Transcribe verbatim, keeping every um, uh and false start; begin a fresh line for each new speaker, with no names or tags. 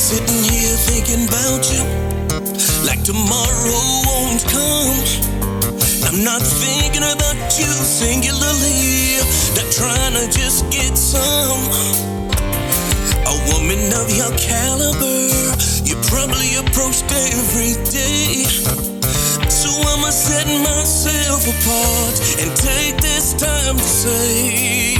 Sitting here thinking about you, like tomorrow won't come. I'm not thinking about you singularly, not trying to just get some. A woman of your caliber, you probably approached every day. So I'ma set myself apart and take this time to say